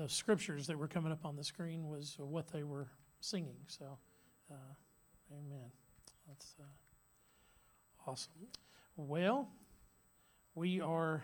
the scriptures that were coming up on the screen was what they were singing. So, amen. That's awesome. Well, we are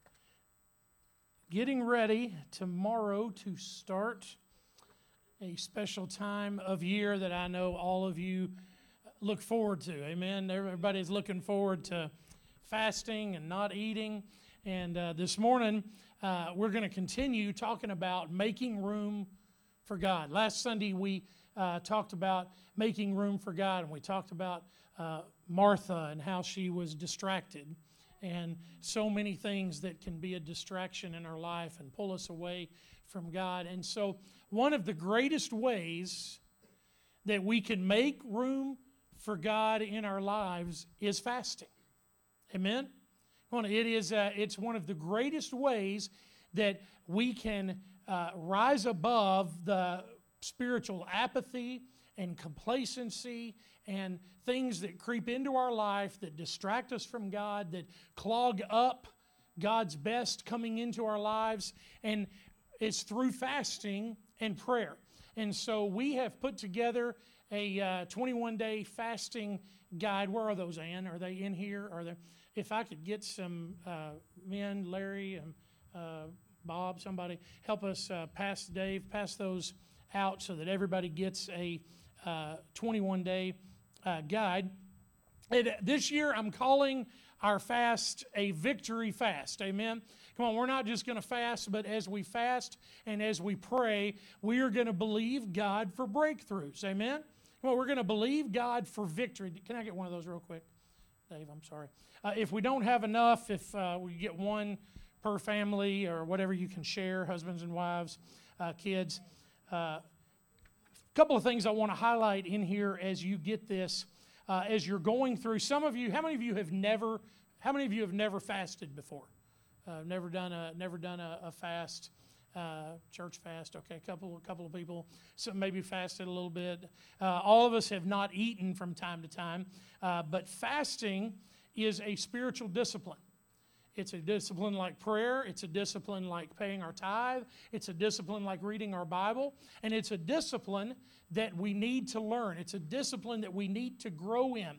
getting ready tomorrow to start a special time of year that I know all of you look forward to. Amen. Everybody's looking forward to fasting and not eating. And this morning, we're going to continue talking about making room for God. Last Sunday, we talked about making room for God, and we talked about Martha and how she was distracted, and so many things that can be a distraction in our life and pull us away from God. And so one of the greatest ways that we can make room for God in our lives is fasting. Amen? It's one of the greatest ways that we can rise above the spiritual apathy and complacency and things that creep into our life that distract us from God, that clog up God's best coming into our lives. And it's through fasting and prayer. And so we have put together a 21-day fasting guide. Where are those, Ann? Are they in here? Are they? If I could get some men, Larry and Bob, somebody, help us pass those out so that everybody gets a 21-day guide. And this year I'm calling our fast a victory fast. Amen? Come on, we're not just going to fast, but as we fast and as we pray, we are going to believe God for breakthroughs. Amen? Come on, we're going to believe God for victory. Can I get one of those real quick? Dave, I'm sorry. If we don't have enough, if we get one per family or whatever you can share, husbands and wives, kids. A couple of things I want to highlight in here as you get this, as you're going through. Some of you, how many of you have never fasted before? Never done a fast, church fast. Okay, a couple of people, some maybe fasted a little bit. All of us have not eaten from time to time, but fasting is a spiritual discipline. It's a discipline like prayer. It's a discipline like paying our tithe. It's a discipline like reading our Bible. And it's a discipline that we need to learn. It's a discipline that we need to grow in.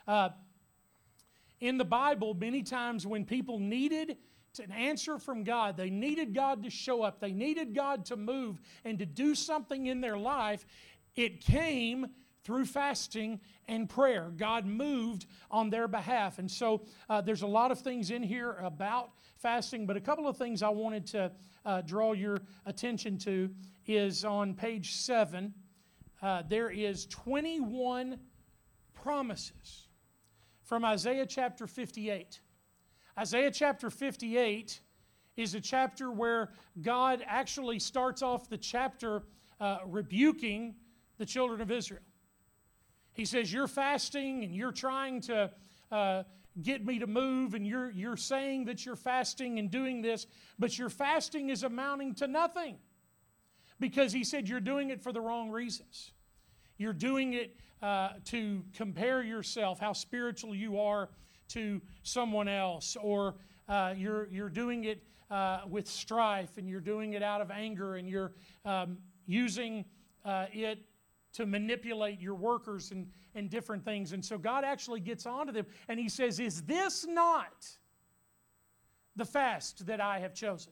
In the Bible, many times when people needed an answer from God, they needed God to show up, they needed God to move and to do something in their life, it came through fasting and prayer. God moved on their behalf. And so there's a lot of things in here about fasting, but a couple of things I wanted to draw your attention to is on page 7. There is 21 promises from Isaiah chapter 58. Isaiah chapter 58 is a chapter where God actually starts off the chapter rebuking the children of Israel. He says, you're fasting and you're trying to get me to move, and you're saying that you're fasting and doing this, but your fasting is amounting to nothing. Because he said you're doing it for the wrong reasons. You're doing it to compare yourself, how spiritual you are, to someone else, or you're doing it with strife, and you're doing it out of anger, and you're using it to manipulate your workers and different things. And so God actually gets onto them, and he says, is this not the fast that I have chosen?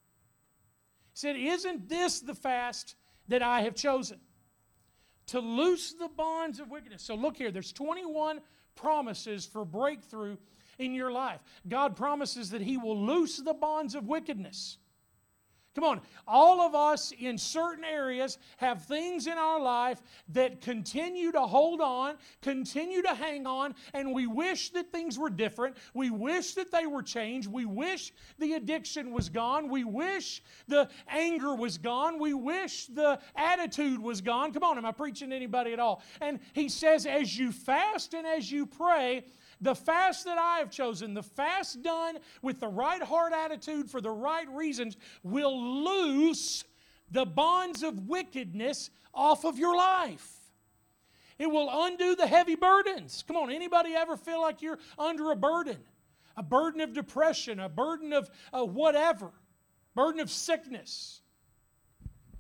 He said, isn't this the fast that I have chosen? To loose the bonds of wickedness. So look here, there's 21 promises for breakthrough in your life. God promises that he will loose the bonds of wickedness. Come on, all of us in certain areas have things in our life that continue to hold on, continue to hang on, and we wish that things were different. We wish that they were changed. We wish the addiction was gone. We wish the anger was gone. We wish the attitude was gone. Come on, am I preaching to anybody at all? And he says, as you fast and as you pray, the fast that I have chosen, the fast done with the right heart attitude for the right reasons, will loose the bonds of wickedness off of your life. It will undo the heavy burdens. Come on, anybody ever feel like you're under a burden? A burden of depression, a burden of whatever, burden of sickness.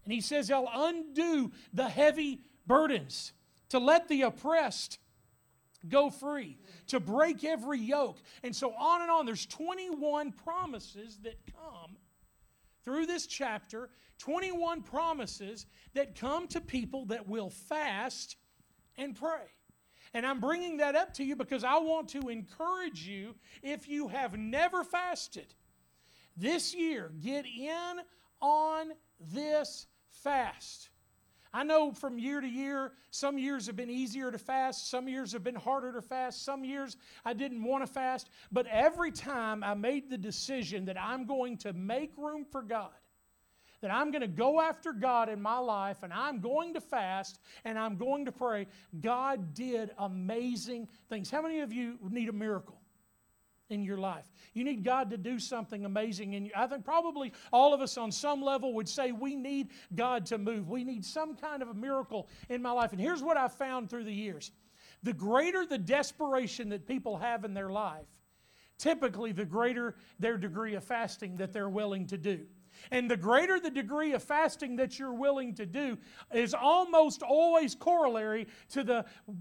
And he says he'll undo the heavy burdens, to let the oppressed go free, to break every yoke. And so on and on. There's 21 promises that come through this chapter, 21 promises that come to people that will fast and pray. And I'm bringing that up to you because I want to encourage you, if you have never fasted, this year, get in on this fast. I know from year to year, some years have been easier to fast, some years have been harder to fast, some years I didn't want to fast, but every time I made the decision that I'm going to make room for God, that I'm going to go after God in my life, and I'm going to fast, and I'm going to pray, God did amazing things. How many of you need a miracle in your life? You need God to do something amazing in you. I think probably all of us on some level would say we need God to move. We need some kind of a miracle in my life. And here's what I've found through the years. The greater the desperation that people have in their life, typically the greater their degree of fasting that they're willing to do. And the greater the degree of fasting that you're willing to do is almost always corollary to the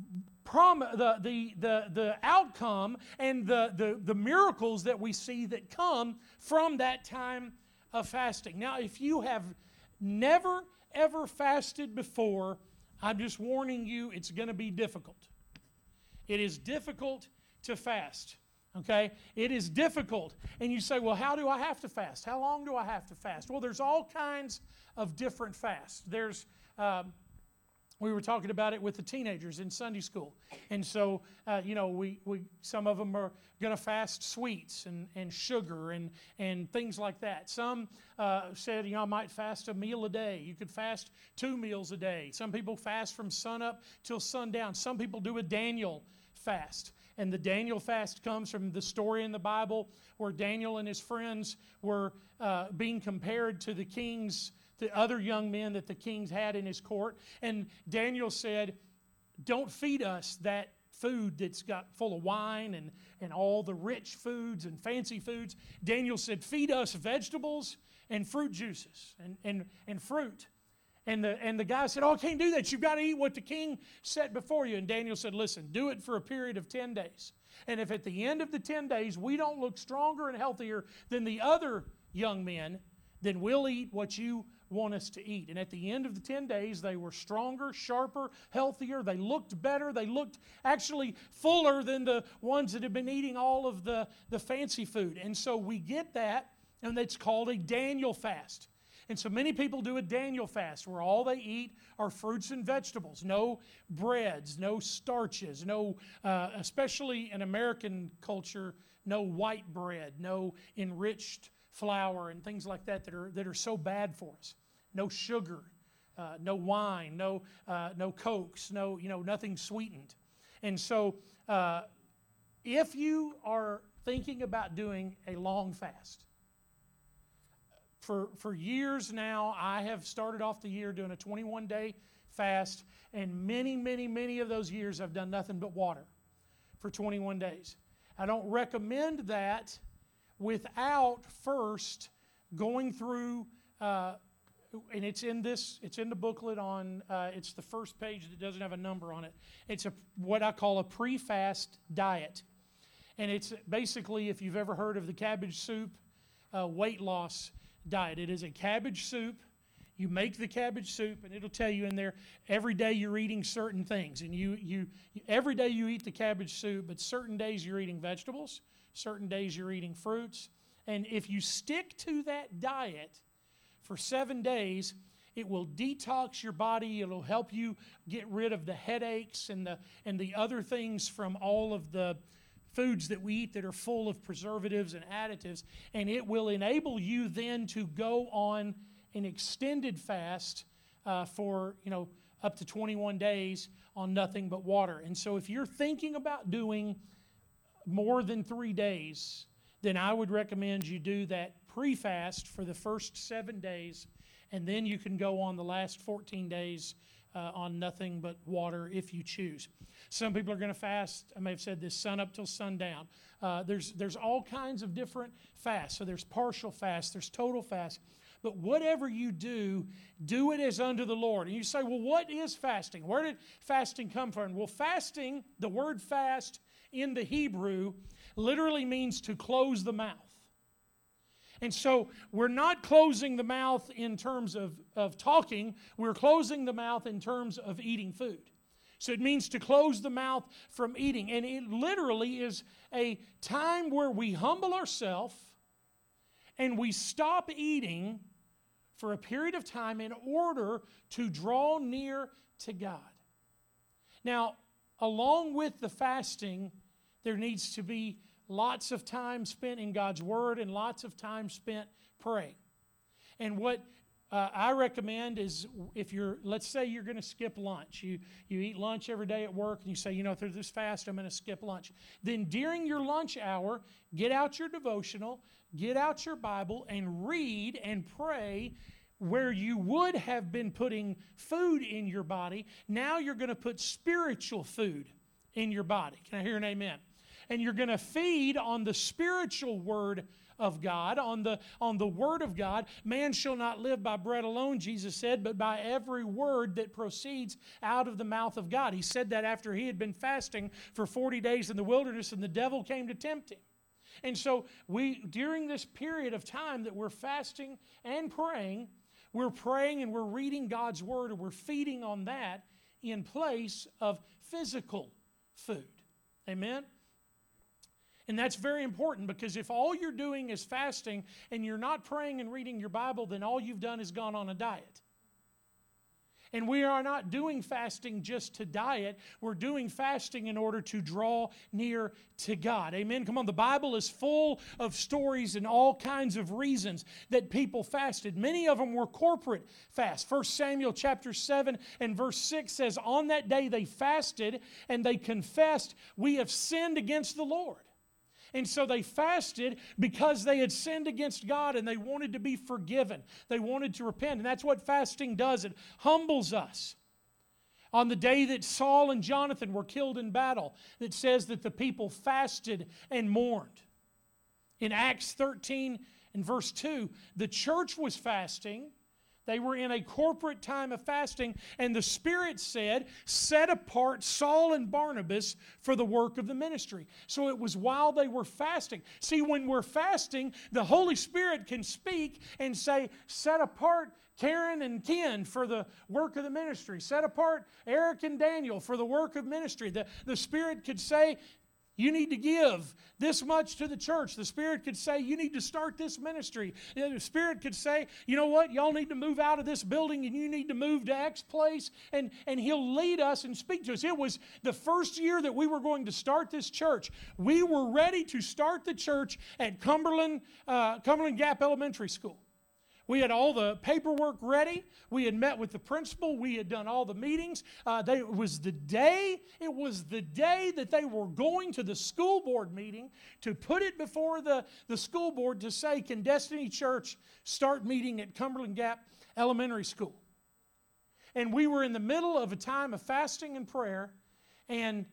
outcome and the miracles that we see that come from that time of fasting. Now, if you have never, ever fasted before, I'm just warning you, it's going to be difficult. It is difficult to fast. Okay? It is difficult. And you say, well, how do I have to fast? How long do I have to fast? Well, there's all kinds of different fasts. There's, we were talking about it with the teenagers in Sunday school. And so, we some of them are going to fast sweets and sugar and things like that. Some said, I might fast a meal a day. You could fast 2 meals a day. Some people fast from sunup till sundown. Some people do a Daniel fast. And the Daniel fast comes from the story in the Bible where Daniel and his friends were being compared to the other young men that the kings had in his court. And Daniel said, don't feed us that food that's got full of wine and all the rich foods and fancy foods. Daniel said, feed us vegetables and fruit juices and fruit. And the guy said, I can't do that. You've got to eat what the king set before you. And Daniel said, listen, do it for a period of 10 days. And if at the end of the 10 days we don't look stronger and healthier than the other young men, then we'll eat what you want us to eat. And at the end of the 10 days, they were stronger, sharper, healthier. They looked better. They looked actually fuller than the ones that had been eating all of the fancy food. And so we get that, and it's called a Daniel fast. And so many people do a Daniel fast where all they eat are fruits and vegetables. No breads, no starches, no, especially in American culture, no white bread, no enriched flour and things like that that are so bad for us. No sugar, no wine, no Cokes, nothing sweetened. And so if you are thinking about doing a long fast, For years now, I have started off the year doing a 21-day fast, and many, many, many of those years I've done nothing but water for 21 days. I don't recommend that without first going through, and it's in the booklet on, it's the first page that doesn't have a number on it. It's what I call a pre-fast diet. And it's basically, if you've ever heard of the cabbage soup weight loss diet. It is a cabbage soup. You make the cabbage soup, and it'll tell you in there every day you're eating certain things. And you every day you eat the cabbage soup, but certain days you're eating vegetables, certain days you're eating fruits. And if you stick to that diet for 7 days, it will detox your body. It'll help you get rid of the headaches and the other things from all of the foods that we eat that are full of preservatives and additives, and it will enable you then to go on an extended fast for up to 21 days on nothing but water. And so if you're thinking about doing more than 3 days, then I would recommend you do that pre-fast for the first 7 days, and then you can go on the last 14 days on nothing but water if you choose. Some people are going to fast, I may have said this, sun up till sundown. There's all kinds of different fasts. So there's partial fast, there's total fast. But whatever you do, do it as unto the Lord. And you say, well, what is fasting? Where did fasting come from? Well, fasting, the word fast in the Hebrew, literally means to close the mouth. And so we're not closing the mouth in terms of talking. We're closing the mouth in terms of eating food. So it means to close the mouth from eating. And it literally is a time where we humble ourselves and we stop eating for a period of time in order to draw near to God. Now, along with the fasting, there needs to be lots of time spent in God's Word and lots of time spent praying. And what I recommend is let's say you're going to skip lunch. You eat lunch every day at work and you say, through this fast, I'm going to skip lunch. Then during your lunch hour, get out your devotional, get out your Bible, and read and pray. Where you would have been putting food in your body, now you're going to put spiritual food in your body. Can I hear an amen? And you're going to feed on the spiritual word of God, on the word of God. Man shall not live by bread alone, Jesus said, but by every word that proceeds out of the mouth of God. He said that after he had been fasting for 40 days in the wilderness and the devil came to tempt him. And so during this period of time that we're fasting and praying, we're praying and we're reading God's Word, and we're feeding on that in place of physical food. Amen? And that's very important, because if all you're doing is fasting and you're not praying and reading your Bible, then all you've done is gone on a diet. And we are not doing fasting just to diet. We're doing fasting in order to draw near to God. Amen? Come on, the Bible is full of stories and all kinds of reasons that people fasted. Many of them were corporate fasts. 1 Samuel chapter 7 and verse 6 says, on that day they fasted and they confessed, we have sinned against the Lord. And so they fasted because they had sinned against God and they wanted to be forgiven. They wanted to repent. And that's what fasting does. It humbles us. On the day that Saul and Jonathan were killed in battle, it says that the people fasted and mourned. In Acts 13 and verse 2, the church was fasting. They were in a corporate time of fasting, and the Spirit said, set apart Saul and Barnabas for the work of the ministry. So it was while they were fasting. See, when we're fasting, the Holy Spirit can speak and say, set apart Karen and Ken for the work of the ministry. Set apart Eric and Daniel for the work of ministry. The Spirit could say, you need to give this much to the church. The Spirit could say, you need to start this ministry. The Spirit could say, you know what, y'all need to move out of this building and you need to move to X place. And He'll lead us and speak to us. It was the first year that we were going to start this church. We were ready to start the church at Cumberland Gap Elementary School. We had all the paperwork ready. We had met with the principal. We had done all the meetings. It was the day that they were going to the school board meeting to put it before the school board to say, can Destiny Church start meeting at Cumberland Gap Elementary School? And we were in the middle of a time of fasting and prayer, and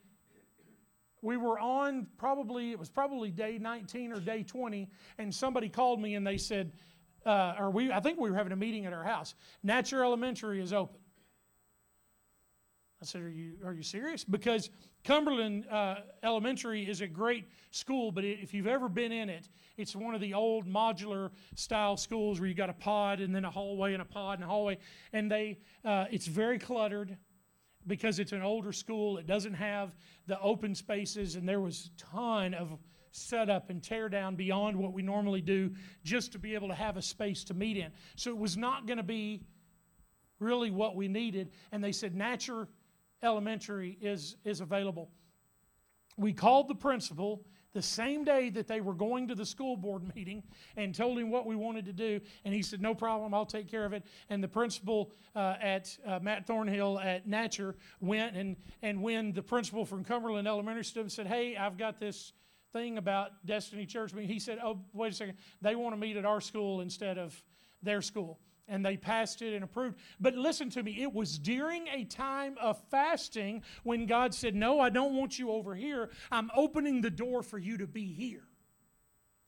we were on it was probably day 19 or day 20, and somebody called me and they said, I think we were having a meeting at our house. Natcher Elementary is open. I said, are you serious? Because Cumberland Elementary is a great school, but if you've ever been in it, it's one of the old modular style schools where you got a pod and then a hallway and a pod and a hallway. And it's very cluttered because it's an older school. It doesn't have the open spaces, and there was a ton of set up and tear down beyond what we normally do just to be able to have a space to meet in. So it was not going to be really what we needed. And they said Natcher Elementary is available. We called the principal the same day that they were going to the school board meeting and told him what we wanted to do. And he said, no problem, I'll take care of it. And the principal at Matt Thornhill at Natcher went, and when the principal from Cumberland Elementary stood and said, hey, I've got this thing about Destiny Church. He said, oh, wait a second, they want to meet at our school instead of their school. And they passed it and approved. But listen to me, it was during a time of fasting when God said, no, I don't want you over here. I'm opening the door for you to be here.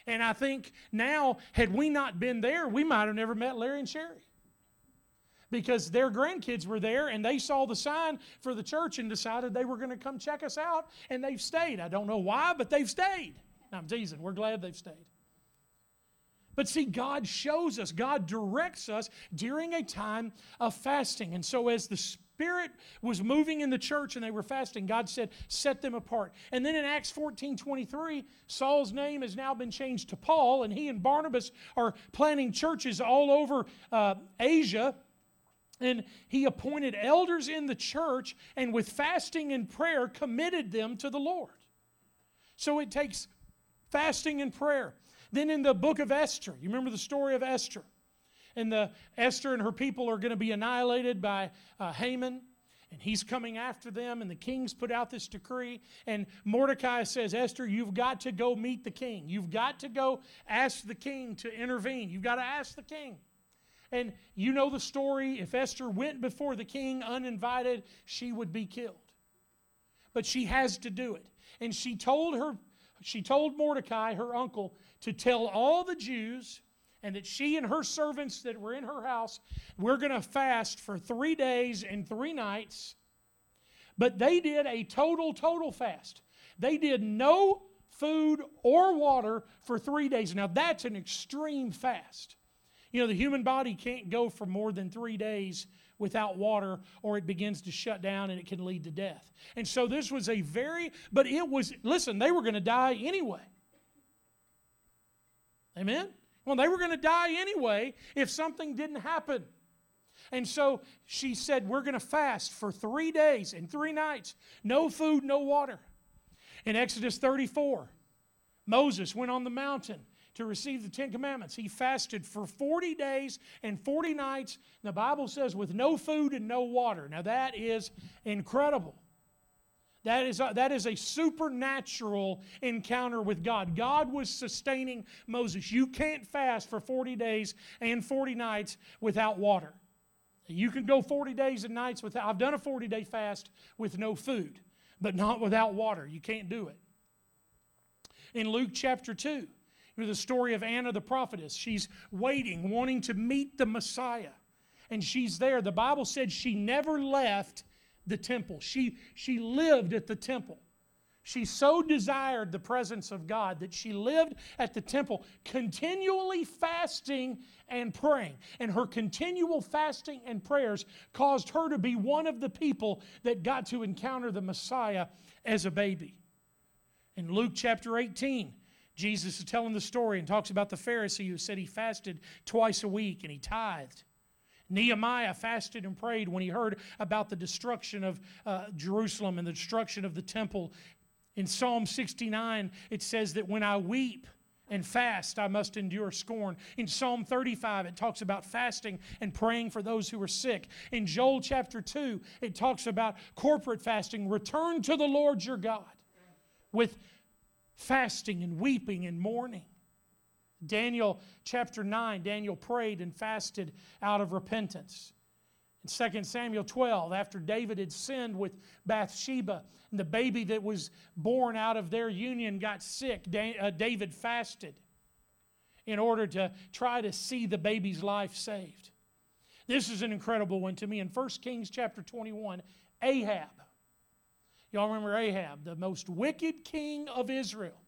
And I think now, had we not been there, we might have never met Larry and Sherry. Because their grandkids were there and they saw the sign for the church and decided they were going to come check us out, and they've stayed. I don't know why, but they've stayed. I'm teasing. We're glad they've stayed. But see, God shows us, God directs us during a time of fasting. And so as the Spirit was moving in the church and they were fasting, God said, set them apart. And then in Acts 14:23, Saul's name has now been changed to Paul, and he and Barnabas are planting churches all over Asia. And he appointed elders in the church, and with fasting and prayer committed them to the Lord. So it takes fasting and prayer. Then in the book of Esther, you remember the story of Esther? And Esther and her people are going to be annihilated by Haman, and he's coming after them, and the king's put out this decree. And Mordecai says, Esther, you've got to go meet the king. You've got to go ask the king to intervene. You've got to ask the king. And you know the story. If Esther went before the king uninvited, she would be killed. But she has to do it. And she told Mordecai, her uncle, to tell all the Jews, and that she and her servants that were in her house, we're going to fast for 3 days and 3 nights. But they did a total fast. They did no food or water for 3 days. Now that's an extreme fast. You know, the human body can't go for more than 3 days without water, or it begins to shut down and it can lead to death. And so this was listen, they were going to die anyway. Amen? Well, they were going to die anyway if something didn't happen. And so she said, we're going to fast for 3 days and 3 nights. No food, no water. In Exodus 34, Moses went on the mountain to receive the 10 Commandments. He fasted for 40 days and 40 nights. The Bible says with no food and no water. Now that is incredible. That is a supernatural encounter with God. God was sustaining Moses. You can't fast for 40 days and 40 nights without water. You can go 40 days and nights without. I've done a 40-day fast with no food, but not without water. You can't do it. In Luke chapter 2, you know the story of Anna the prophetess. She's waiting, wanting to meet the Messiah. And she's there. The Bible said she never left the temple. She lived at the temple. She so desired the presence of God that she lived at the temple, continually fasting and praying. And her continual fasting and prayers caused her to be one of the people that got to encounter the Messiah as a baby. In Luke chapter 18, Jesus is telling the story and talks about the Pharisee who said he fasted twice a week and he tithed. Nehemiah fasted and prayed when he heard about the destruction of Jerusalem and the destruction of the temple. In Psalm 69, it says that when I weep and fast, I must endure scorn. In Psalm 35, it talks about fasting and praying for those who are sick. In Joel chapter 2, it talks about corporate fasting. Return to the Lord your God with fasting and weeping and mourning. Daniel chapter 9, Daniel prayed and fasted out of repentance. In 2 Samuel 12, after David had sinned with Bathsheba, and the baby that was born out of their union got sick, David fasted in order to try to see the baby's life saved. This is an incredible one to me. In 1 Kings chapter 21, Ahab. Y'all remember Ahab, the most wicked king of Israel.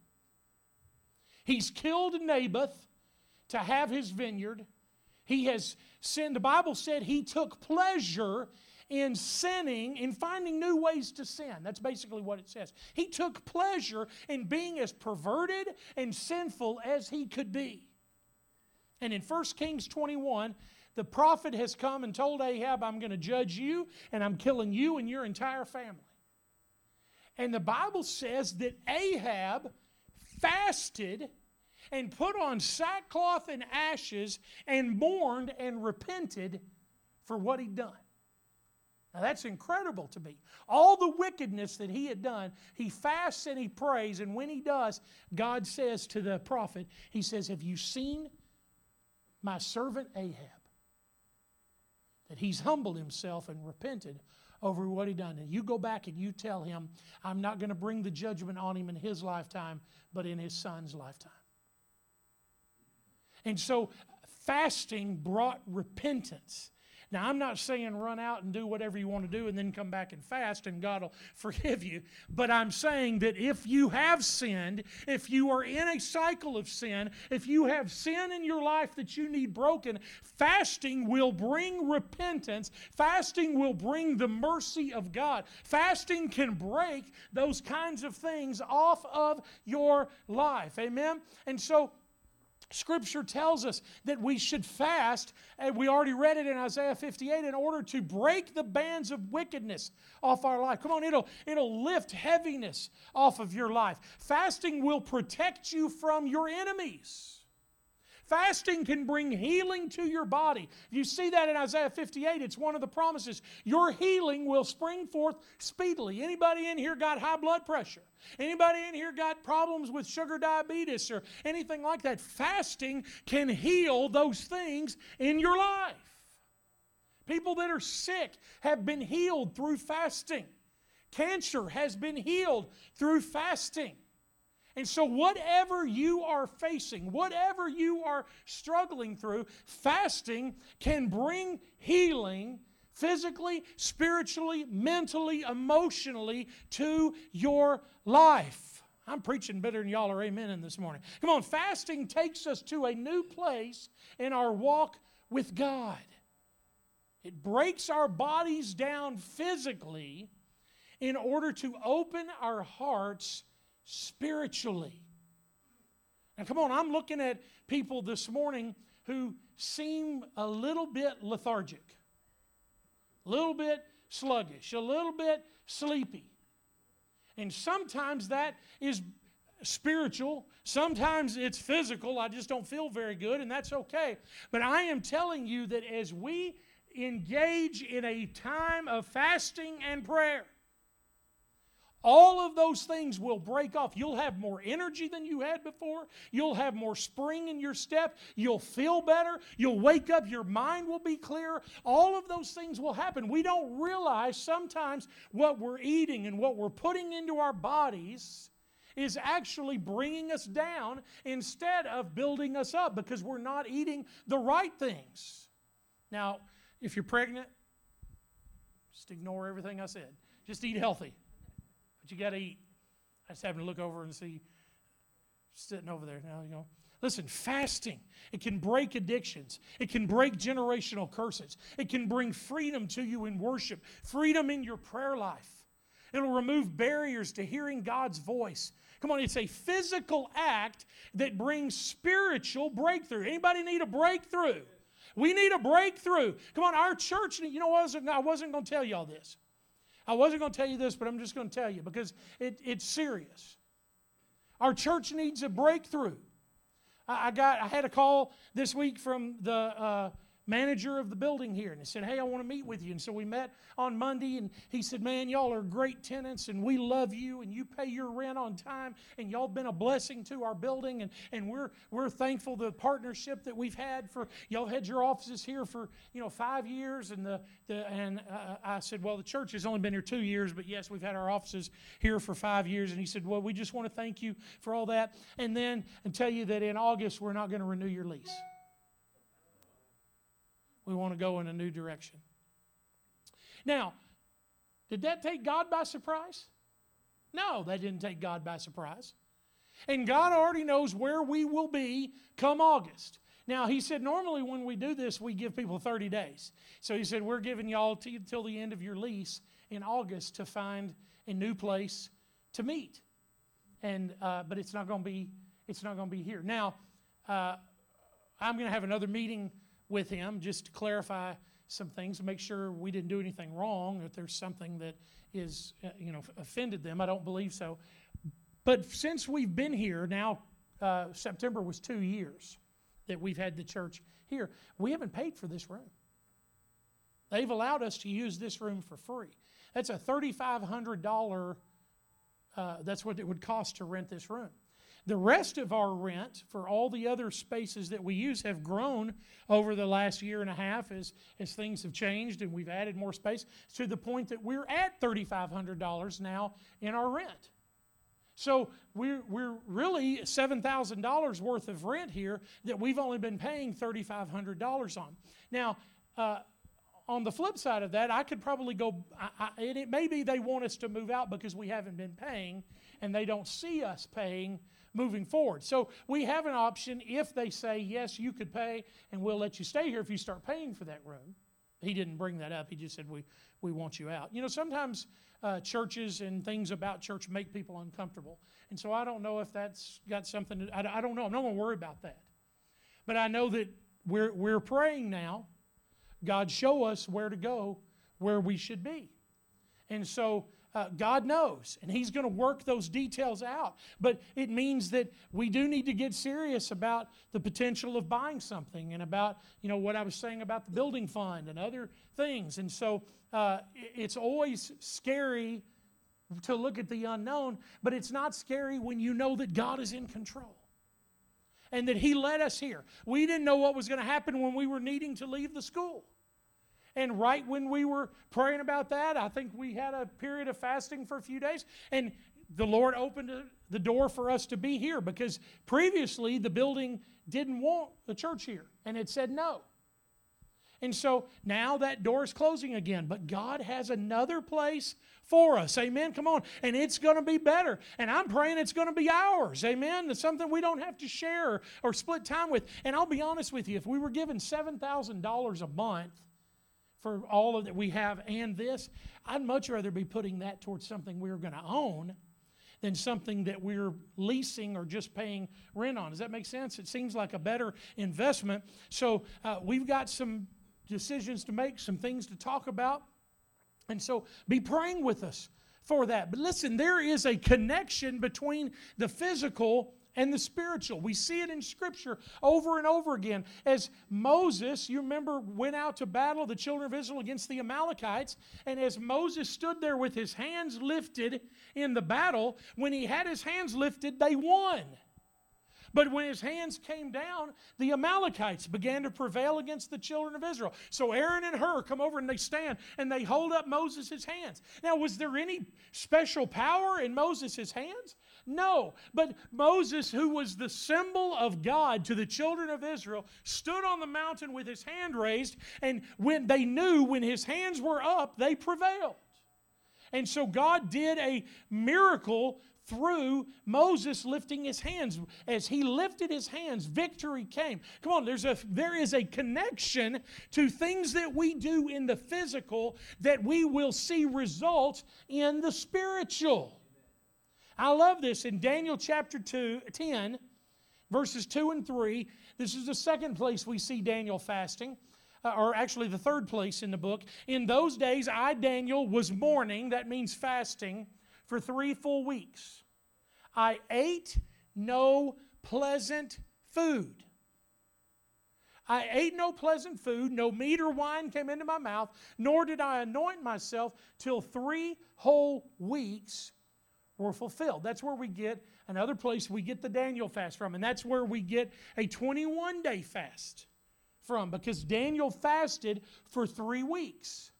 He's killed Naboth to have his vineyard. He has sinned. The Bible said he took pleasure in sinning, in finding new ways to sin. That's basically what it says. He took pleasure in being as perverted and sinful as he could be. And in 1 Kings 21, the prophet has come and told Ahab, I'm going to judge you, and I'm killing you and your entire family. And the Bible says that Ahab fasted and put on sackcloth and ashes and mourned and repented for what he'd done. Now that's incredible to me. All the wickedness that he had done, he fasts and he prays, and when he does, God says to the prophet, he says, have you seen my servant Ahab? That he's humbled himself and repented over what he'd done. And you go back and you tell him, I'm not going to bring the judgment on him in his lifetime, but in his son's lifetime. And so fasting brought repentance. Now, I'm not saying run out and do whatever you want to do and then come back and fast and God will forgive you. But I'm saying that if you have sinned, if you are in a cycle of sin, if you have sin in your life that you need broken, fasting will bring repentance. Fasting will bring the mercy of God. Fasting can break those kinds of things off of your life. Amen? And so, Scripture tells us that we should fast, and we already read it in Isaiah 58, in order to break the bands of wickedness off our life. Come on, it'll lift heaviness off of your life. Fasting will protect you from your enemies. Fasting can bring healing to your body. You see that in Isaiah 58. It's one of the promises. Your healing will spring forth speedily. Anybody in here got high blood pressure? Anybody in here got problems with sugar diabetes or anything like that? Fasting can heal those things in your life. People that are sick have been healed through fasting. Cancer has been healed through fasting. And so whatever you are facing, whatever you are struggling through, fasting can bring healing physically, spiritually, mentally, emotionally to your life. I'm preaching better than y'all are amening this morning. Come on, fasting takes us to a new place in our walk with God. It breaks our bodies down physically in order to open our hearts spiritually. Now come on, I'm looking at people this morning who seem a little bit lethargic, a little bit sluggish, a little bit sleepy. And sometimes that is spiritual, sometimes it's physical. I just don't feel very good, and that's okay. But I am telling you that as we engage in a time of fasting and prayer, all of those things will break off. You'll have more energy than you had before. You'll have more spring in your step. You'll feel better. You'll wake up. Your mind will be clearer. All of those things will happen. We don't realize sometimes what we're eating and what we're putting into our bodies is actually bringing us down instead of building us up because we're not eating the right things. Now, if you're pregnant, just ignore everything I said. Just eat healthy. You got to eat. I just happened to look over and see sitting over there. Now, listen, fasting, it can break addictions. It can break generational curses. It can bring freedom to you in worship, freedom in your prayer life. It'll remove barriers to hearing God's voice. Come on, it's a physical act that brings spiritual breakthrough. Anybody need a breakthrough? We need a breakthrough. Come on, our church, I wasn't going to tell you all this. I wasn't going to tell you this, but I'm just going to tell you because it's serious. Our church needs a breakthrough. I had a call this week from the manager of the building here, and he said, hey, I want to meet with you. And so we met on Monday, and he said, man, y'all are great tenants, and we love you, and you pay your rent on time, and y'all been a blessing to our building, and we're thankful the partnership that we've had for, y'all had your offices here for 5 years, and I said, well, the church has only been here 2 years, but yes, we've had our offices here for 5 years. And he said, well, we just want to thank you for all that, and tell you that in August we're not going to renew your lease. We want to go in a new direction. Now, did that take God by surprise? No, that didn't take God by surprise. And God already knows where we will be come August. Now, he said normally when we do this, we give people 30 days. So he said, we're giving y'all till the end of your lease in August to find a new place to meet. But it's not going to be here. Now, I'm going to have another meeting with him just to clarify some things, to make sure we didn't do anything wrong, if there's something that is, offended them. I don't believe so. But since we've been here now, September was 2 years that we've had the church here. We haven't paid for this room. They've allowed us to use this room for free. That's a $3,500, that's what it would cost to rent this room. The rest of our rent for all the other spaces that we use have grown over the last year and a half as things have changed and we've added more space to the point that we're at $3,500 now in our rent. So we're really $7,000 worth of rent here that we've only been paying $3,500 on. Now, on the flip side of that, I could probably go, and it may be they want us to move out because we haven't been paying and they don't see us paying moving forward. So we have an option if they say, yes, you could pay and we'll let you stay here if you start paying for that room. He didn't bring that up. He just said, we want you out. You know, sometimes churches and things about church make people uncomfortable. And so I don't know if that's got something, I don't know. I'm not going to worry about that. But I know that we're praying now. God, show us where to go, where we should be. And so God knows, and He's going to work those details out. But it means that we do need to get serious about the potential of buying something and about, you know, what I was saying about the building fund and other things. And so it's always scary to look at the unknown, but it's not scary when you know that God is in control and that He led us here. We didn't know what was going to happen when we were needing to leave the school. And right when we were praying about that, I think we had a period of fasting for a few days, and the Lord opened the door for us to be here because previously the building didn't want the church here, and it said no. And so now that door is closing again, but God has another place for us. Amen? Come on. And it's going to be better. And I'm praying it's going to be ours. Amen? It's something we don't have to share or split time with. And I'll be honest with you, if we were given $7,000 a month for all of that we have and this, I'd much rather be putting that towards something we're going to own than something that we're leasing or just paying rent on. Does that make sense? It seems like a better investment. So we've got some decisions to make, some things to talk about. And so be praying with us for that. But listen, there is a connection between the physical and the spiritual. We see it in Scripture over and over again. As Moses, you remember, went out to battle the children of Israel against the Amalekites, and as Moses stood there with his hands lifted in the battle, when he had his hands lifted, they won. But when his hands came down, the Amalekites began to prevail against the children of Israel. So Aaron and Hur come over and they stand and they hold up Moses' hands. Now, was there any special power in Moses' hands? No. But Moses, who was the symbol of God to the children of Israel, stood on the mountain with his hand raised, and when they knew when his hands were up, they prevailed. And so God did a miracle through Moses lifting his hands. As he lifted his hands, victory came. Come on, there is a connection to things that we do in the physical that we will see results in the spiritual. I love this in Daniel chapter 10, verses 2 and 3. This is the second place we see Daniel fasting. Or actually the third place in the book. In those days, I, Daniel, was mourning, that means fasting, for 3 full weeks. I ate no pleasant food. I ate no pleasant food, no meat or wine came into my mouth, nor did I anoint myself till 3 whole weeks were fulfilled. That's where we get another place we get the Daniel fast from, and that's where we get a 21-day fast from, because Daniel fasted for 3 weeks.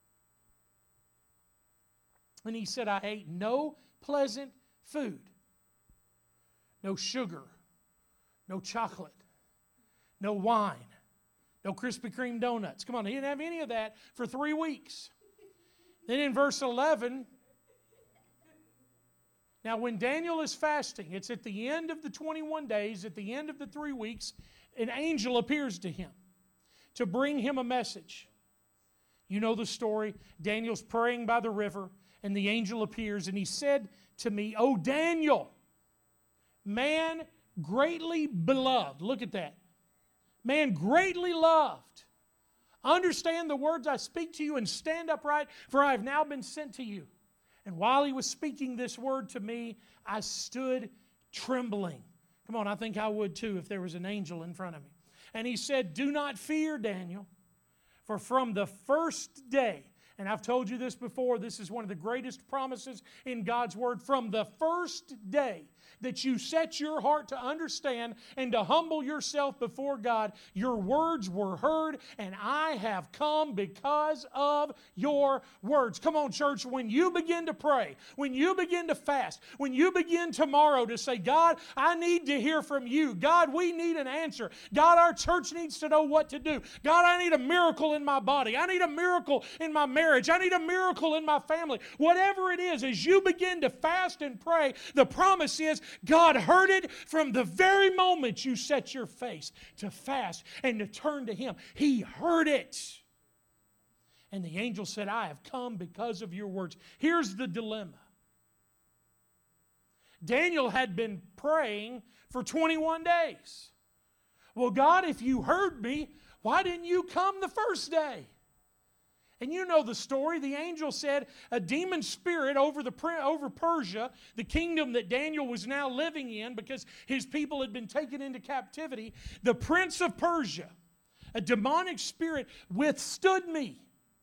And he said, I ate no pleasant food, no sugar, no chocolate, no wine, no Krispy Kreme donuts. Come on, he didn't have any of that for 3 weeks. Then in verse 11, now when Daniel is fasting, it's at the end of the 21 days, at the end of the 3 weeks, an angel appears to him to bring him a message. You know the story. Daniel's praying by the river, and the angel appears, and he said to me, O Daniel, man greatly beloved. Look at that. Man greatly loved. Understand the words I speak to you and stand upright, for I have now been sent to you. And while he was speaking this word to me, I stood trembling. Come on, I think I would too if there was an angel in front of me. And he said, do not fear, Daniel, for from the first day, And I've told you this before, this is one of the greatest promises in God's Word. From the first day that you set your heart to understand and to humble yourself before God, your words were heard, and I have come because of your words. Come on, church, when you begin to pray, when you begin to fast, when you begin tomorrow to say, God, I need to hear from you. God, we need an answer. God, our church needs to know what to do. God, I need a miracle in my body. I need a miracle in my marriage. I need a miracle in my family. Whatever it is, as you begin to fast and pray, the promise is God heard it from the very moment you set your face to fast and to turn to Him. He heard it. And the angel said, I have come because of your words. Here's the dilemma. Daniel had been praying for 21 days. Well, God, if you heard me, why didn't you come the first day? And you know the story. The angel said a demon spirit over Persia, the kingdom that Daniel was now living in because his people had been taken into captivity, the prince of Persia, a demonic spirit, withstood me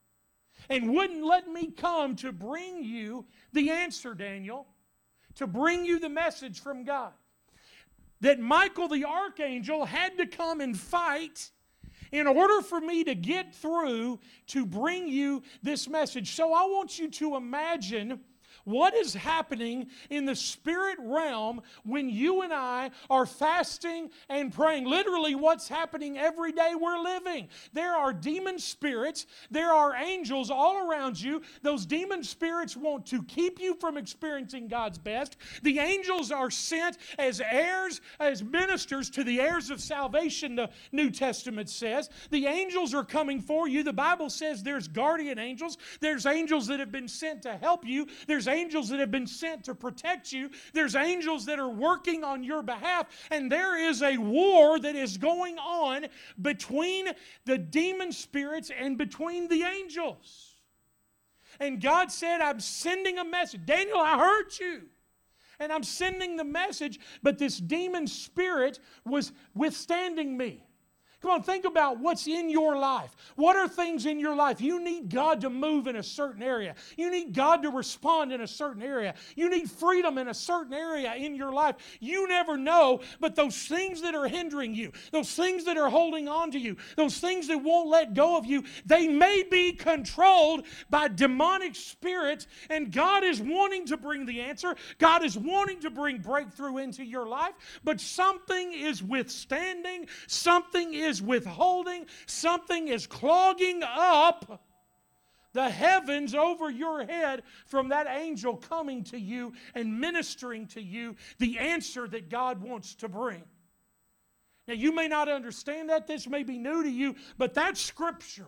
and wouldn't let me come to bring you the answer, Daniel, to bring you the message from God. That Michael the archangel had to come and fight in order for me to get through to bring you this message. So I want you to imagine what is happening in the spirit realm when you and I are fasting and praying. Literally what's happening every day we're living. There are demon spirits. There are angels all around you. Those demon spirits want to keep you from experiencing God's best. The angels are sent as heirs, as ministers to the heirs of salvation, the New Testament says. The angels are coming for you. The Bible says there's guardian angels. There's angels that have been sent to help you. There's angels that have been sent to protect you. There's angels that are working on your behalf. And there is a war that is going on between the demon spirits and between the angels. And God said, I'm sending a message. Daniel, I heard you. And I'm sending the message, but this demon spirit was withstanding me. Come on, think about what's in your life. What are things in your life? You need God to move in a certain area. You need God to respond in a certain area. You need freedom in a certain area in your life. You never know, but those things that are hindering you, those things that are holding on to you, those things that won't let go of you, they may be controlled by demonic spirits, and God is wanting to bring the answer. God is wanting to bring breakthrough into your life, but something is withstanding, something is withholding, something is clogging up the heavens over your head from that angel coming to you and ministering to you the answer that God wants to bring. Now, you may not understand that. This may be new to you, but that's scriptural.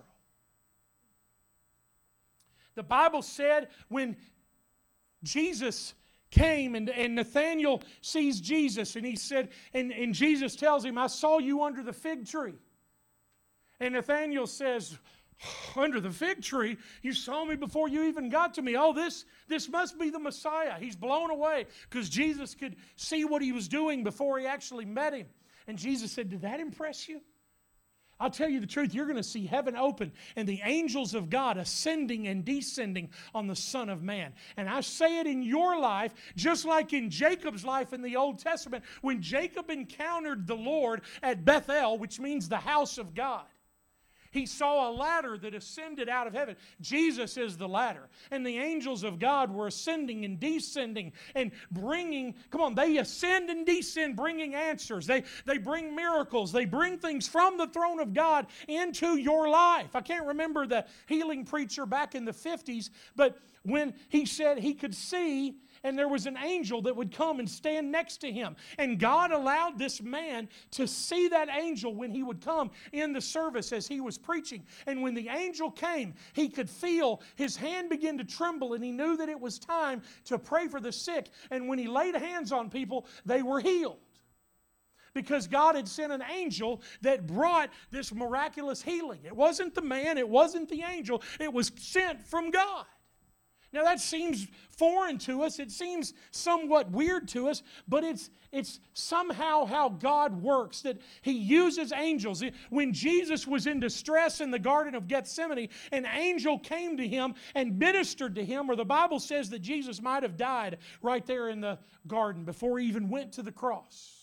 The Bible said when Jesus came and Nathanael sees Jesus and he said, and Jesus tells him, I saw you under the fig tree. And Nathanael says, under the fig tree? You saw me before you even got to me. Oh, this must be the Messiah. He's blown away because Jesus could see what he was doing before he actually met him. And Jesus said, did that impress you? I'll tell you the truth, you're going to see heaven open and the angels of God ascending and descending on the Son of Man. And I say it in your life, just like in Jacob's life in the Old Testament, when Jacob encountered the Lord at Bethel, which means the house of God. He saw a ladder that ascended out of heaven. Jesus is the ladder. And the angels of God were ascending and descending and bringing, come on, they ascend and descend, bringing answers. They bring miracles. They bring things from the throne of God into your life. I can't remember the healing preacher back in the 50s, but when he said he could see and there was an angel that would come and stand next to him. And God allowed this man to see that angel when he would come in the service as he was preaching. And when the angel came, he could feel his hand begin to tremble, and he knew that it was time to pray for the sick. And when he laid hands on people, they were healed. Because God had sent an angel that brought this miraculous healing. It wasn't the man, it wasn't the angel, it was sent from God. Now that seems foreign to us. It seems somewhat weird to us, but it's somehow how God works, that He uses angels. When Jesus was in distress in the Garden of Gethsemane, an angel came to Him and ministered to Him, or the Bible says that Jesus might have died right there in the garden before He even went to the cross.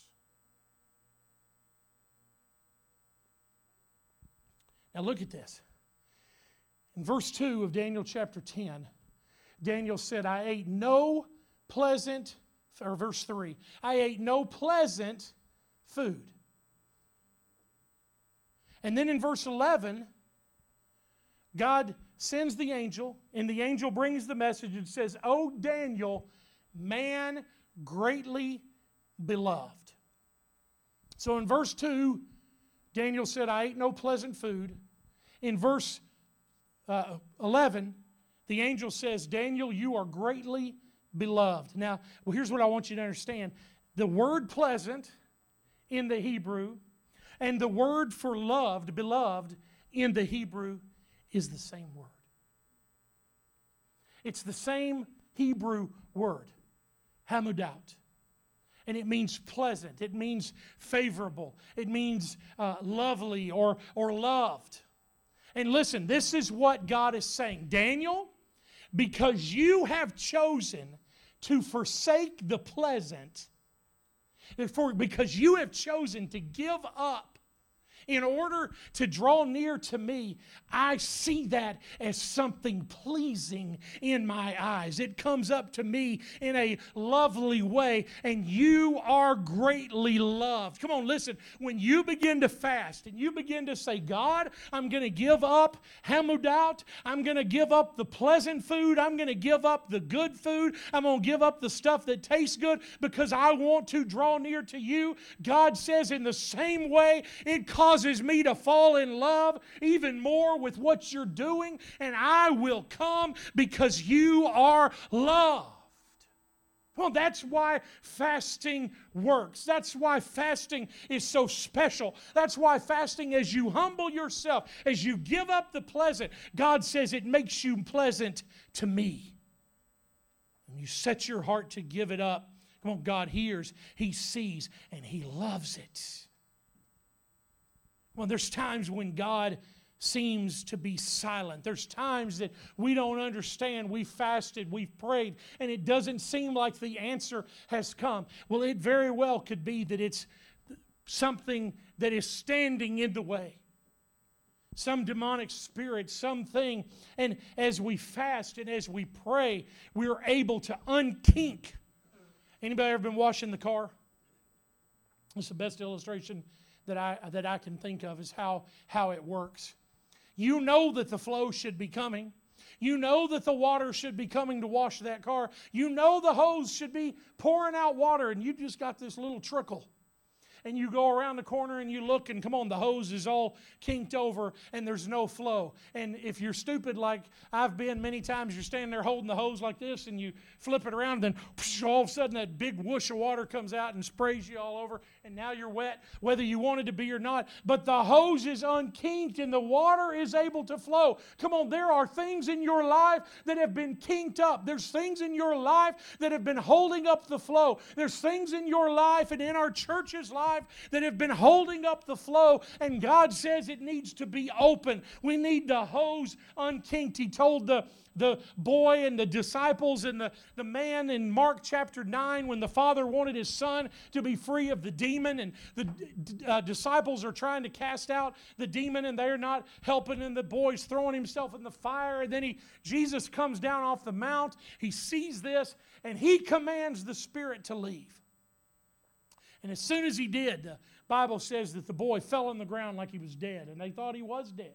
Now look at this. In verse 2 of Daniel chapter 10, Daniel said, I ate no pleasant, or verse 3, I ate no pleasant food. And then in verse 11, God sends the angel, and the angel brings the message and says, O Daniel, man greatly beloved. So in verse 2, Daniel said, I ate no pleasant food. In verse 11, the angel says, Daniel, you are greatly beloved. Now, well, here's what I want you to understand. The word pleasant in the Hebrew and the word for loved, beloved, in the Hebrew is the same word. It's the same Hebrew word, hamudat. And it means pleasant. It means favorable. It means lovely or loved. And listen, this is what God is saying. Daniel, because you have chosen to forsake the pleasant, because you have chosen to give up in order to draw near to me, I see that as something pleasing in my eyes. It comes up to me in a lovely way, and you are greatly loved. Come on, listen. When you begin to fast and you begin to say, God, I'm going to give up hamudat, I'm going to give up the pleasant food, I'm going to give up the good food, I'm going to give up the stuff that tastes good because I want to draw near to you. God says in the same way, it causes me to fall in love even more with what you're doing, and I will come because you are loved. Well, that's why fasting works. That's why fasting is so special. That's why fasting, as you humble yourself, as you give up the pleasant, God says it makes you pleasant to me. And you set your heart to give it up. Come on, God hears, He sees, and He loves it. Well, there's times when God seems to be silent. There's times that we don't understand. We've fasted, we've prayed, and it doesn't seem like the answer has come. Well, it very well could be that it's something that is standing in the way. Some demonic spirit, something. And as we fast and as we pray, we're able to unkink. Anybody ever been washing the car? It's the best illustration that I can think of is how it works. You know that the flow should be coming. You know that the water should be coming to wash that car. You know the hose should be pouring out water, and you just got this little trickle. And you go around the corner and you look, and come on, the hose is all kinked over and there's no flow. And if you're stupid like I've been many times, you're standing there holding the hose like this and you flip it around, and then all of a sudden that big whoosh of water comes out and sprays you all over, and now you're wet, whether you wanted to be or not. But the hose is unkinked and the water is able to flow. Come on, there are things in your life that have been kinked up. There's things in your life that have been holding up the flow. There's things in your life and in our church's life that have been holding up the flow, and God says it needs to be open. We need the hose unkinked. He told the boy and the disciples and the man in Mark chapter 9 when the father wanted his son to be free of the demon, and the disciples are trying to cast out the demon and they're not helping, and the boy's throwing himself in the fire, and then Jesus comes down off the mount. He sees this and he commands the spirit to leave. And as soon as he did, the Bible says that the boy fell on the ground like he was dead, and they thought he was dead.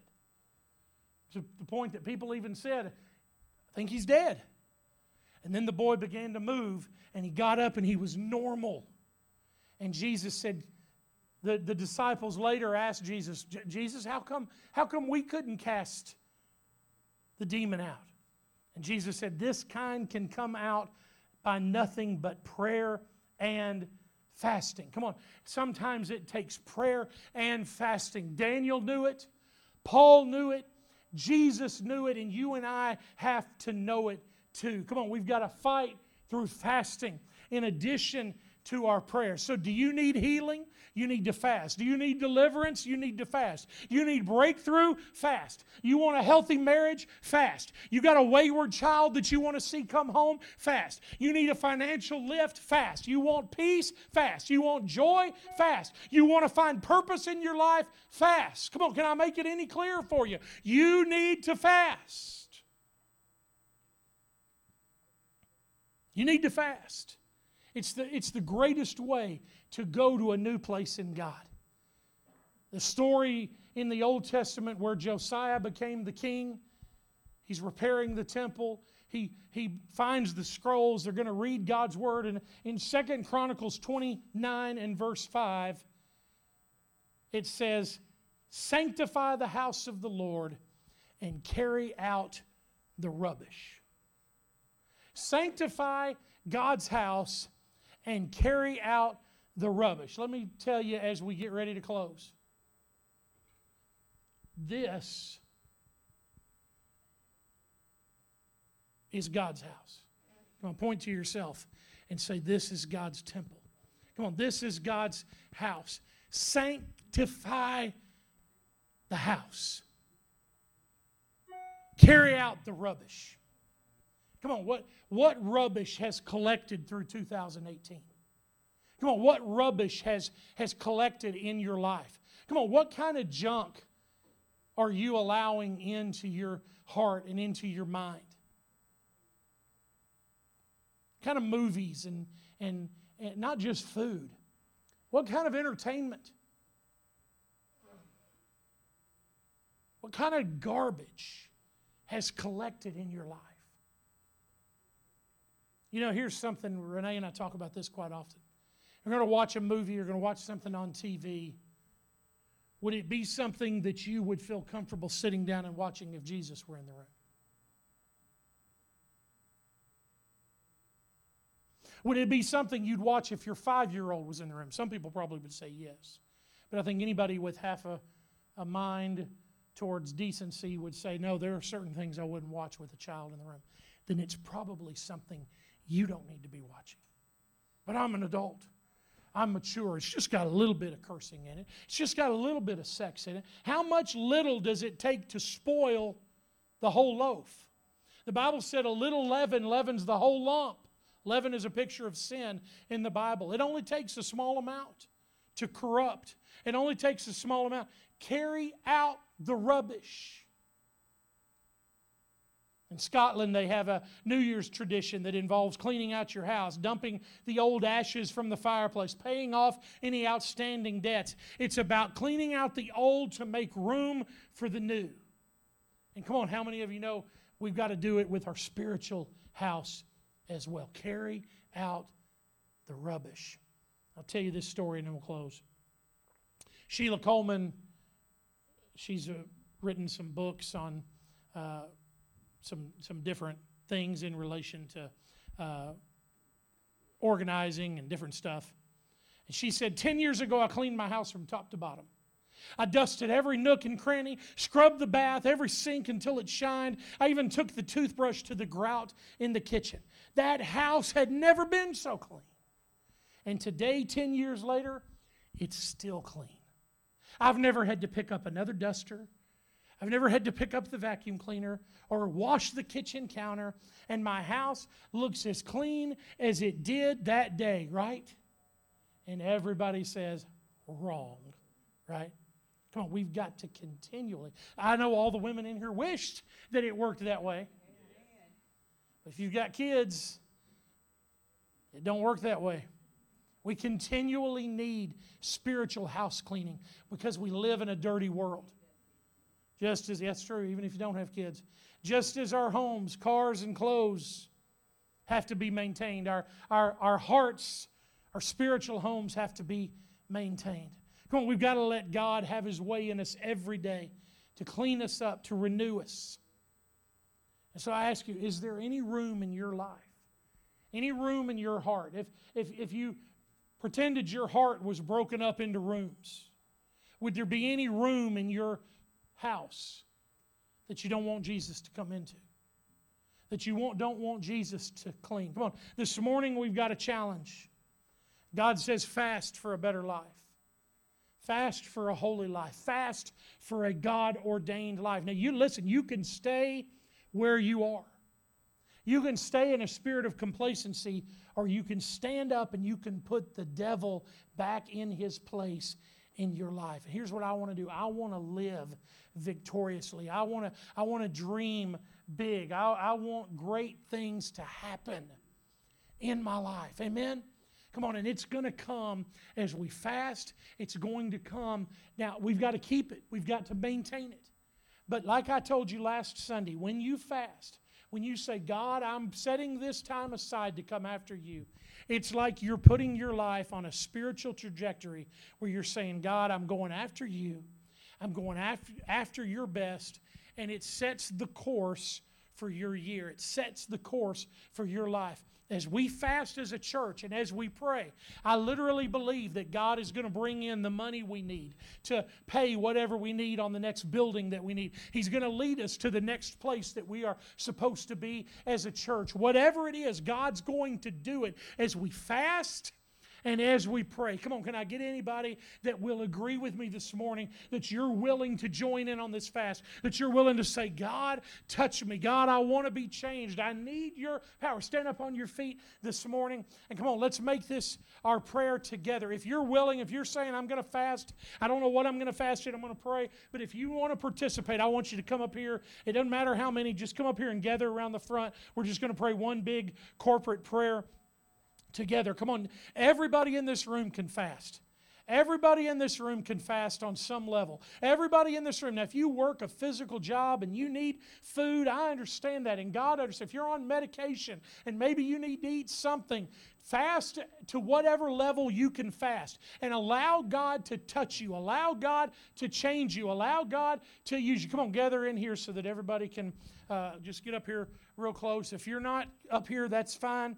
To the point that people even said, I think he's dead. And then the boy began to move, and he got up and he was normal. And Jesus said, the disciples later asked Jesus, Jesus, how come we couldn't cast the demon out? And Jesus said, this kind can come out by nothing but prayer and fasting. Come on. Sometimes it takes prayer and fasting. Daniel knew it. Paul knew it. Jesus knew it. And you and I have to know it to. Come on, we've got to fight through fasting in addition to our prayers. So do you need healing? You need to fast. Do you need deliverance? You need to fast. You need breakthrough? Fast. You want a healthy marriage? Fast. You got a wayward child that you want to see come home? Fast. You need a financial lift? Fast. You want peace? Fast. You want joy? Fast. You want to find purpose in your life? Fast. Come on, can I make it any clearer for you? You need to fast. You need to fast. It's the greatest way to go to a new place in God. The story in the Old Testament where Josiah became the king, he's repairing the temple, he finds the scrolls, they're going to read God's word, and in 2 Chronicles 29 and verse 5, it says, "Sanctify the house of the Lord and carry out the rubbish." Sanctify God's house and carry out the rubbish. Let me tell you as we get ready to close. This is God's house. Come on, point to yourself and say, this is God's temple. Come on, this is God's house. Sanctify the house. Carry out the rubbish. Come on, what rubbish has collected through 2018? Come on, what rubbish has collected in your life? Come on, what kind of junk are you allowing into your heart and into your mind? What kind of movies and not just food? What kind of entertainment? What kind of garbage has collected in your life? You know, here's something, Renee and I talk about this quite often. You're going to watch a movie, you're going to watch something on TV. Would it be something that you would feel comfortable sitting down and watching if Jesus were in the room? Would it be something you'd watch if your 5-year-old was in the room? Some people probably would say yes. But I think anybody with half a mind towards decency would say, no, there are certain things I wouldn't watch with a child in the room. Then it's probably something you don't need to be watching. But I'm an adult. I'm mature. It's just got a little bit of cursing in it. It's just got a little bit of sex in it. How much little does it take to spoil the whole loaf? The Bible said a little leaven leavens the whole lump. Leaven is a picture of sin in the Bible. It only takes a small amount to corrupt. It only takes a small amount. Carry out the rubbish. In Scotland, they have a New Year's tradition that involves cleaning out your house, dumping the old ashes from the fireplace, paying off any outstanding debts. It's about cleaning out the old to make room for the new. And come on, how many of you know we've got to do it with our spiritual house as well? Carry out the rubbish. I'll tell you this story and then we'll close. Sheila Coleman, she's written some books on some different things in relation to organizing and different stuff. And she said, 10 years ago, I cleaned my house from top to bottom. I dusted every nook and cranny, scrubbed the bath, every sink until it shined. I even took the toothbrush to the grout in the kitchen. That house had never been so clean. And today, 10 years later, it's still clean. I've never had to pick up another duster. I've never had to pick up the vacuum cleaner or wash the kitchen counter, and my house looks as clean as it did that day, right? And everybody says, wrong, right? Come on, we've got to continually. I know all the women in here wished that it worked that way. But if you've got kids, it don't work that way. We continually need spiritual house cleaning because we live in a dirty world. Just as, that's true, even if you don't have kids. Just as our homes, cars, and clothes have to be maintained, our hearts, our spiritual homes have to be maintained. Come on, we've got to let God have His way in us every day to clean us up, to renew us. And so I ask you, is there any room in your life, any room in your heart? If you pretended your heart was broken up into rooms, would there be any room in your house that you don't want Jesus to come into? that you don't want Jesus to clean. Come on, this morning we've got a challenge. God says fast for a better life. Fast for a holy life. Fast for a God-ordained life. Now you listen, you can stay where you are. You can stay in a spirit of complacency, or you can stand up and you can put the devil back in his place in your life. Here's what I want to do. I want to live victoriously. I want to dream big. I want great things to happen in my life. Amen? Come on, and it's going to come as we fast. It's going to come. Now, we've got to keep it. We've got to maintain it. But like I told you last Sunday, when you fast, when you say, God, I'm setting this time aside to come after you, it's like you're putting your life on a spiritual trajectory where you're saying, God, I'm going after you. I'm going after your best. And it sets the course for your year. It sets the course for your life. As we fast as a church and as we pray, I literally believe that God is going to bring in the money we need to pay whatever we need on the next building that we need. He's going to lead us to the next place that we are supposed to be as a church. Whatever it is, God's going to do it as we fast and as we pray. Come on, can I get anybody that will agree with me this morning that you're willing to join in on this fast, that you're willing to say, God, touch me. God, I want to be changed. I need your power. Stand up on your feet this morning, and come on, let's make this our prayer together. If you're willing, if you're saying, I'm going to fast, I don't know what I'm going to fast yet, I'm going to pray, but if you want to participate, I want you to come up here. It doesn't matter how many, just come up here and gather around the front. We're just going to pray one big corporate prayer together. Come on, everybody in this room can fast. Everybody in this room can fast on some level. Everybody in this room. Now, if you work a physical job and you need food, I understand that. And God understands. If you're on medication and maybe you need to eat something, fast to whatever level you can fast. And allow God to touch you. Allow God to change you. Allow God to use you. Come on, gather in here so that everybody can just get up here real close. If you're not up here, that's fine.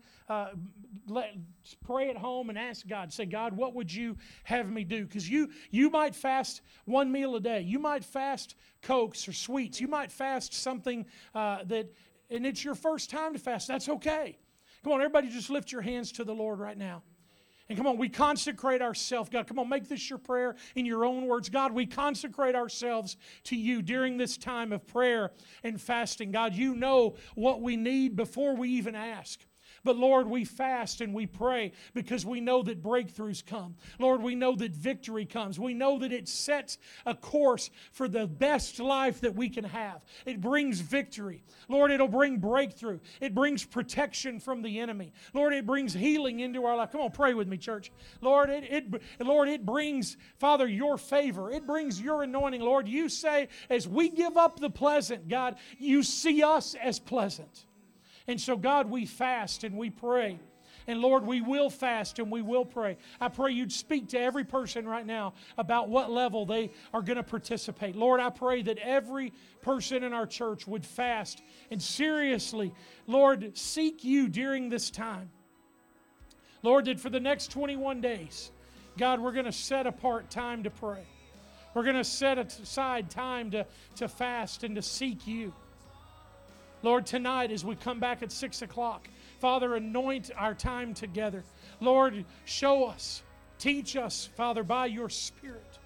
Pray at home and ask God. Say, God, what would you have me do? Because you might fast one meal a day. You might fast Cokes or sweets. You might fast something and it's your first time to fast. That's okay. Come on, everybody just lift your hands to the Lord right now. And come on, we consecrate ourselves. God, come on, make this your prayer in your own words. God, we consecrate ourselves to you during this time of prayer and fasting. God, you know what we need before we even ask. But Lord, we fast and we pray because we know that breakthroughs come. Lord, we know that victory comes. We know that it sets a course for the best life that we can have. It brings victory. Lord, it'll bring breakthrough. It brings protection from the enemy. Lord, it brings healing into our life. Come on, pray with me, church. Lord, it brings, Father, your favor. It brings your anointing. Lord, you say, as we give up the pleasant, God, you see us as pleasant. And so, God, we fast and we pray. And Lord, we will fast and we will pray. I pray you'd speak to every person right now about what level they are going to participate. Lord, I pray that every person in our church would fast and seriously, Lord, seek you during this time. Lord, that for the next 21 days, God, we're going to set apart time to pray. We're going to set aside time to fast and to seek you. Lord, tonight as we come back at 6 o'clock, Father, anoint our time together. Lord, show us, teach us, Father, by your Spirit.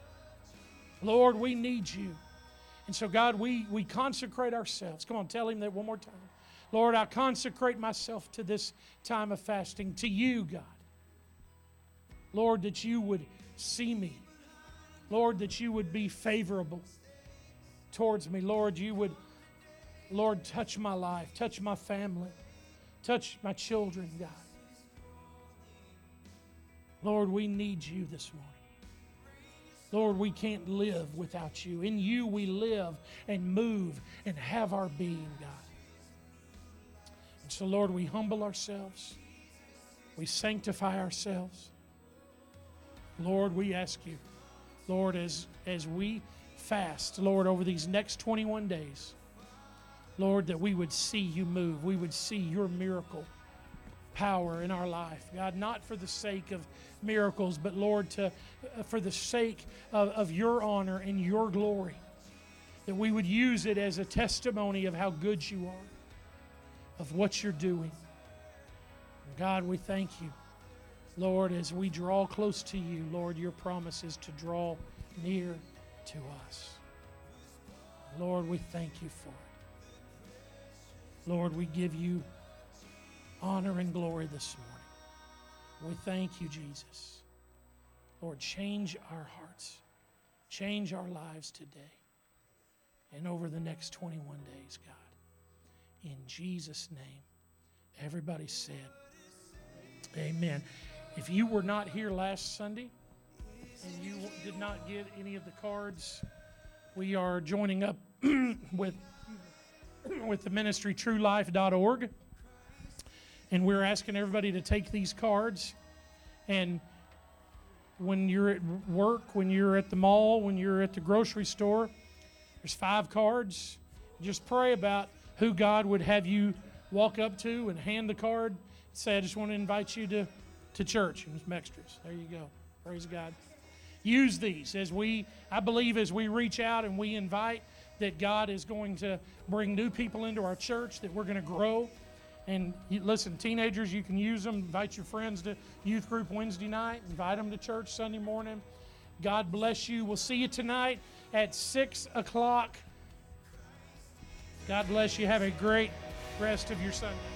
Lord, we need you. And so, God, we consecrate ourselves. Come on, tell him that one more time. Lord, I consecrate myself to this time of fasting, to you, God. Lord, that you would see me. Lord, that you would be favorable towards me. Lord, you would, Lord, touch my life, touch my family, touch my children, God. Lord, we need you this morning. Lord, we can't live without you. In you we live and move and have our being, God. And so, Lord, we humble ourselves. We sanctify ourselves. Lord, we ask you, Lord, as we fast, Lord, over these next 21 days, Lord, that we would see you move. We would see your miracle power in our life. God, not for the sake of miracles, but Lord, for the sake of your honor and your glory. That we would use it as a testimony of how good you are. of what you're doing. God, we thank you. Lord, as we draw close to you, Lord, your promise is to draw near to us. Lord, we thank you for it. Lord, we give you honor and glory this morning. We thank you, Jesus. Lord, change our hearts. Change our lives today and over the next 21 days, God. In Jesus' name. Everybody said, amen. If you were not here last Sunday and you did not get any of the cards, we are joining up with the ministry truelife.org. And we're asking everybody to take these cards. And when you're at work, when you're at the mall, when you're at the grocery store, there's 5 cards. Just pray about who God would have you walk up to and hand the card. Say, I just want to invite you to church. And some extras. There you go. Praise God. Use these I believe as we reach out and we invite, that God is going to bring new people into our church, that we're going to grow. And listen, teenagers, you can use them. Invite your friends to youth group Wednesday night. Invite them to church Sunday morning. God bless you. We'll see you tonight at 6 o'clock. God bless you. Have a great rest of your Sunday.